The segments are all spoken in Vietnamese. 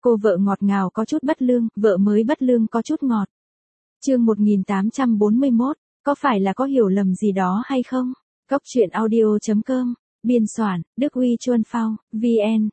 Cô vợ ngọt ngào có chút bất lương, vợ mới bất lương có chút ngọt. Chương 1841, có phải là có hiểu lầm gì đó hay không? Cốc truyện audio.com, biên soạn, Đức Uy Chuân Phao, VN,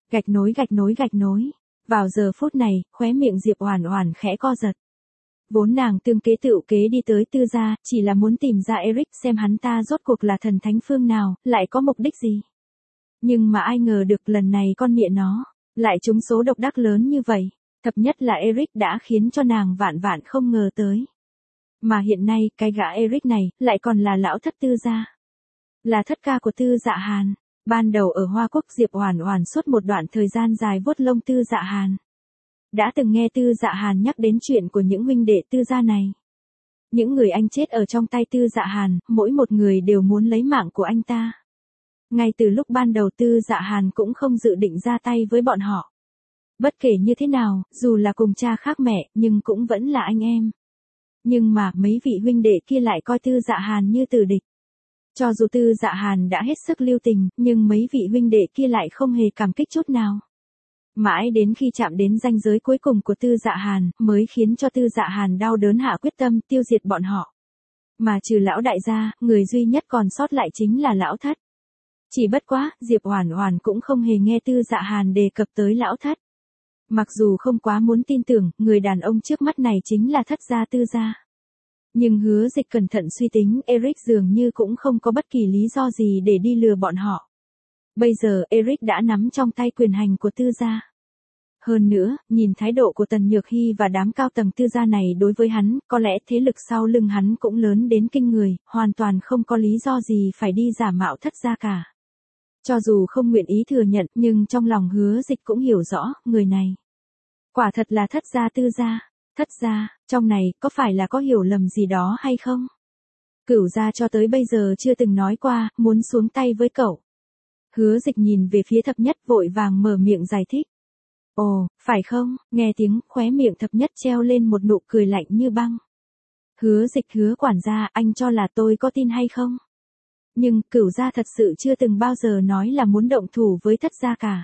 _. Vào giờ phút này, khóe miệng Diệp Oản Oản khẽ co giật. Vốn nàng tương kế tựu kế đi tới Tư gia, chỉ là muốn tìm ra Eric xem hắn ta rốt cuộc là thần thánh phương nào, lại có mục đích gì. Nhưng mà ai ngờ được lần này con mẹ nó lại trúng số độc đắc lớn như vậy. Thập nhất là Eric đã khiến cho nàng vạn vạn không ngờ tới. Mà hiện nay, cái gã Eric này, lại còn là lão thất Tư gia. Là thất ca của Tư Dạ Hàn. Ban đầu ở Hoa Quốc Diệp Oản Oản suốt một đoạn thời gian dài vuốt lông Tư Dạ Hàn. Đã từng nghe Tư Dạ Hàn nhắc đến chuyện của những huynh đệ Tư gia này. Những người anh chết ở trong tay Tư Dạ Hàn, mỗi một người đều muốn lấy mạng của anh ta. Ngay từ lúc ban đầu Tư Dạ Hàn cũng không dự định ra tay với bọn họ. Bất kể như thế nào, dù là cùng cha khác mẹ, nhưng cũng vẫn là anh em. Nhưng mà mấy vị huynh đệ kia lại coi Tư Dạ Hàn như tử địch. Cho dù Tư Dạ Hàn đã hết sức lưu tình, nhưng mấy vị huynh đệ kia lại không hề cảm kích chút nào. Mãi đến khi chạm đến ranh giới cuối cùng của Tư Dạ Hàn, mới khiến cho Tư Dạ Hàn đau đớn hạ quyết tâm tiêu diệt bọn họ. Mà trừ lão đại gia, người duy nhất còn sót lại chính là lão thất. Chỉ bất quá, Diệp Oản Oản cũng không hề nghe Tư Dạ Hàn đề cập tới lão thất. Mặc dù không quá muốn tin tưởng, người đàn ông trước mắt này chính là thất gia Tư gia. Nhưng Hứa Dịch cẩn thận suy tính, Eric dường như cũng không có bất kỳ lý do gì để đi lừa bọn họ. Bây giờ Eric đã nắm trong tay quyền hành của Tư gia. Hơn nữa, nhìn thái độ của Tần Nhược Hy và đám cao tầng Tư gia này đối với hắn, có lẽ thế lực sau lưng hắn cũng lớn đến kinh người, hoàn toàn không có lý do gì phải đi giả mạo thất gia cả. Cho dù không nguyện ý thừa nhận, nhưng trong lòng Hứa Dịch cũng hiểu rõ, người này quả thật là thất gia Tư gia. Thất gia, trong này, có phải là có hiểu lầm gì đó hay không? Cửu gia cho tới bây giờ chưa từng nói qua, muốn xuống tay với cậu. Hứa Dịch nhìn về phía thập nhất vội vàng mở miệng giải thích. Ồ, phải không? Nghe tiếng, khóe miệng thập nhất treo lên một nụ cười lạnh như băng. Hứa Dịch, Hứa quản gia, anh cho là tôi có tin hay không? Nhưng, Cửu gia thật sự chưa từng bao giờ nói là muốn động thủ với thất gia cả.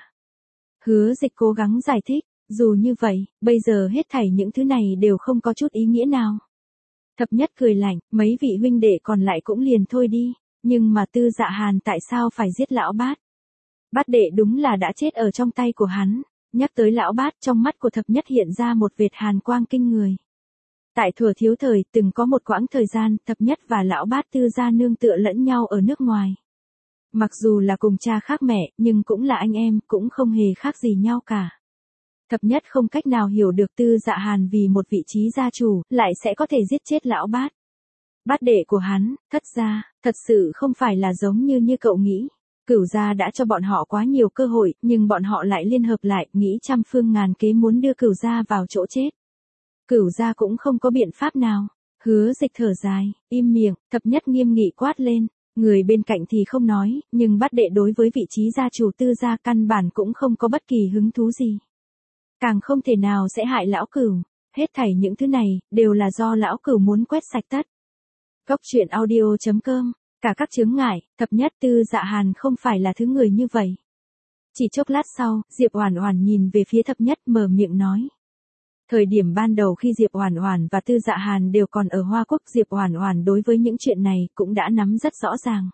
Hứa Dịch cố gắng giải thích. Dù như vậy, bây giờ hết thảy những thứ này đều không có chút ý nghĩa nào. Thập nhất cười lạnh, mấy vị huynh đệ còn lại cũng liền thôi đi, nhưng mà Tư Dạ Hàn tại sao phải giết lão bát? Bát đệ đúng là đã chết ở trong tay của hắn. Nhắc tới lão bát, trong mắt của thập nhất hiện ra một vệt hàn quang kinh người. Tại thuở thiếu thời, từng có một quãng thời gian, thập nhất và lão bát Tư gia nương tựa lẫn nhau ở nước ngoài. Mặc dù là cùng cha khác mẹ, nhưng cũng là anh em, cũng không hề khác gì nhau cả. Thập nhất không cách nào hiểu được Tư Dạ Hàn vì một vị trí gia chủ, lại sẽ có thể giết chết lão bát. Bát đệ của hắn, thất gia, thật sự không phải là giống như cậu nghĩ. Cửu gia đã cho bọn họ quá nhiều cơ hội, nhưng bọn họ lại liên hợp lại, nghĩ trăm phương ngàn kế muốn đưa Cửu gia vào chỗ chết. Cửu gia cũng không có biện pháp nào. Hứa Dịch thở dài, im miệng, thập nhất nghiêm nghị quát lên. Người bên cạnh thì không nói, nhưng bát đệ đối với vị trí gia chủ Tư gia căn bản cũng không có bất kỳ hứng thú gì. Càng không thể nào sẽ hại lão Cửu. Hết thảy những thứ này, đều là do lão Cửu muốn quét sạch tất. Cốc truyện audio.com, cả các chướng ngại, thập nhất Tư Dạ Hàn không phải là thứ người như vậy. Chỉ chốc lát sau, Diệp Oản Oản nhìn về phía thập nhất mở miệng nói. Thời điểm ban đầu khi Diệp Oản Oản và Tư Dạ Hàn đều còn ở Hoa Quốc, Diệp Oản Oản đối với những chuyện này cũng đã nắm rất rõ ràng.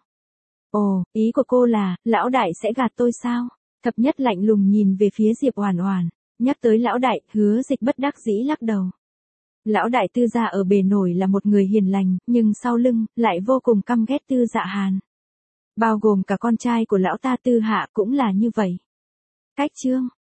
Ồ, ý của cô là, lão đại sẽ gạt tôi sao? Thập nhất lạnh lùng nhìn về phía Diệp Oản Oản. Nhắc tới lão đại, Hứa Dịch bất đắc dĩ lắc đầu. Lão đại Tư gia ở bề nổi là một người hiền lành, nhưng sau lưng, lại vô cùng căm ghét Tư Dạ Hàn. Bao gồm cả con trai của lão ta Tư Hạ cũng là như vậy. Cách chương.